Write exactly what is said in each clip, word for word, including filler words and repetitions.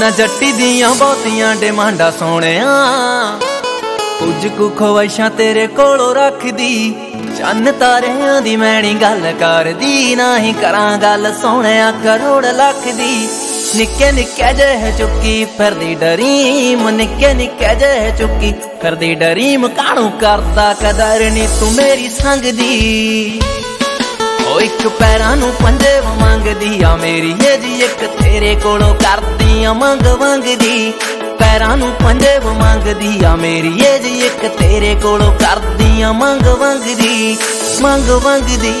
ना जट्टी दियां बहुतियां डिमांडा सोहणिया, कुछ कु ख्वाहिशां तेरे कोलों रखदी। चन्न तारियां दी मैं नी गल करदी, ना ही करां गल सोहणिया करोड़ लख दी। निक्के निक्के जह चुकी फिरदी डरीम, निक्के निक्के जह चुकी फिरदी डरीम। कानू करदा कदर नी तू मेरी संग दी। ओ इक पैरां नू पंजे मंगदी आ मेरी ए जी, इक तेरे कोलों करदी आ मंग मंगदी। पैरां नू पंजे मंगदी आ मेरी ए जी, इक तेरे कोलों करदी आ मंग मंगदी मंग मंगदी।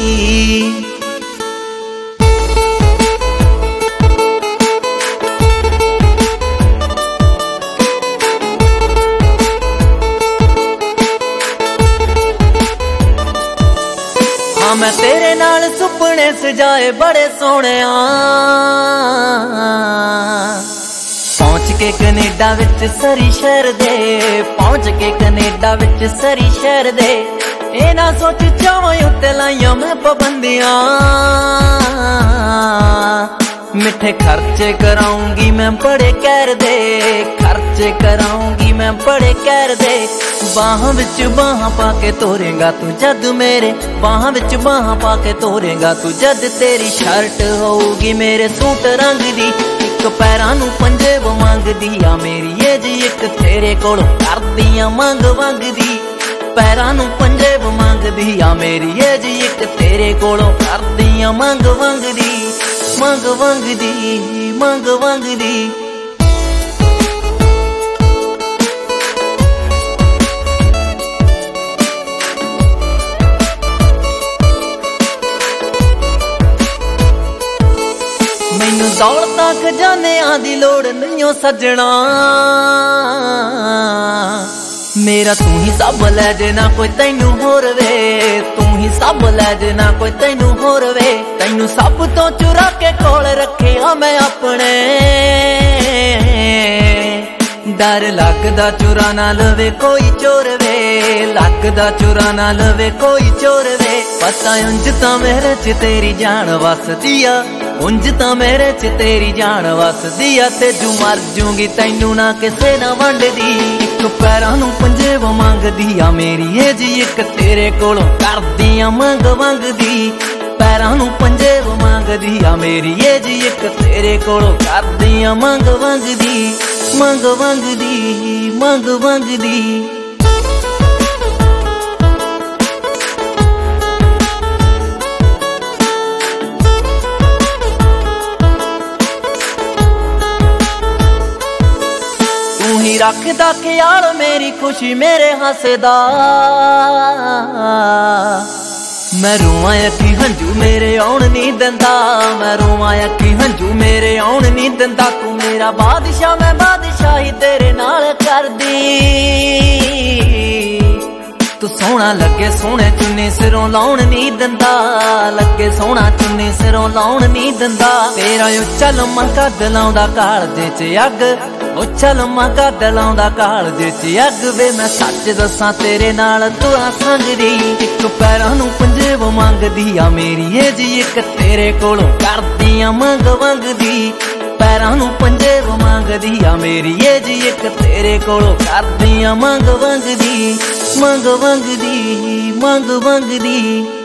मैं तेरे नाल सुपने सजाए बड़े सोहणिया, पहुंच के कनेडा विच सरी शहर दे, पहुंच के कनेडा विच सरी शहर दे। ए ना सोच चावां उत्ते लाइयां मैं पाबंदियां, मिठे खर्चे कराऊंगी मैं बड़े कहर दे, खर्चे कराऊंगी मैं बड़े कहर दे। बाहां विच बाहां पाके तोरेगा तू जद मेरे, बाहां विच बाहां पाके तोरेगा तू जद। तेरी शर्ट होगी मेरे सूट रंग दी, इक पैरां नू पंजे मंगदी आ मेरी ए जी, इक तेरे कोलों करदी आ मंग मंगदी। पैरां नू पंजे मंगदी आ मेरी ए जी, इक तेरे कोलों करदी आ मंग मंगदी मंग मंगदी मंग मंगदी। मैनू दौलतां खजानियां दी लोड़ नहीं ओ सजना, मेरा तू ही सब लै जे ना कोई तैनू होर वे, तू ही सब लै जे ना कोई तैनू होर वे। तैनू सब तो चुरा के कोल रखिया मैं अपने, डर लगदा चुरा ना लवे कोई चोर वे, लगदा चुरा ना लवे कोई चोर वे। पता उंज तां मेरे च तेरी जान वसदी आ, उंज तां मेरे च तेरी जान वसदी आ। ते जू मर जूंगी तैनू ना किसे ना वंडदी, इक पैरां नू पंजे मंगदी आ मेरी ए जी, इक तेरे कोलों करदी आ मंग मंगदी। पैरां नू पंजे मंगदी आ मेरी ए जी, इक तेरे कोलों करदी आ मंग मंगदी मंग मंगदी मंग मंगदी। तू ही रखदा ख्याल मेरी खुशी मेरे हसदा, मैं रोवां अखी हंजू मेरे आउण नहीं दिंदा, मैं रोवां अखी हंजू मेरे आउण नहीं दिंदा। तू मेरा बादशाह मैं बादशाही तेरे नाल करदी, तू सोहना लगे सोहने चुन्नी सिरों लाउण नहीं दिंदा, लगे सोहना चुन्नी सिरों लाउण नहीं दिंदा। तेरा उच्चा लम्मा कद लाउंदा कालजे च अग, उच्चा लम्मा कद लाउंदा कालजे च अग वे। मैं सच दसां तेरे नाल तुरा संगदी, इक पैरां नू पंजे मंगदी आ मेरी ए जी, इक तेरे कोलों करदी आ मंग मंगदी। पैरां नू पंजे मंगदी आ मेरी ए जी, इक तेरे कोलों करदी आ मंग मंगदी मंग मंगदी मंग मंगदी।